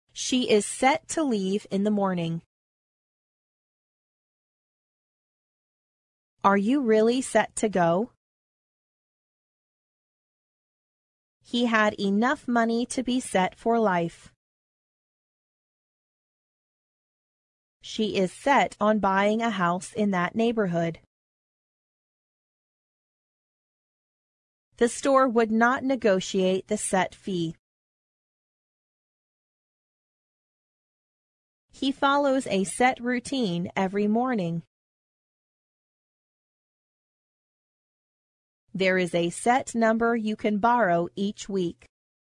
She is set to leave in the morning. Are you really set to go? He had enough money to be set for life. She is set on buying a house in that neighborhood. The store would not negotiate the set fee. He follows a set routine every morning. There is a set number you can borrow each week.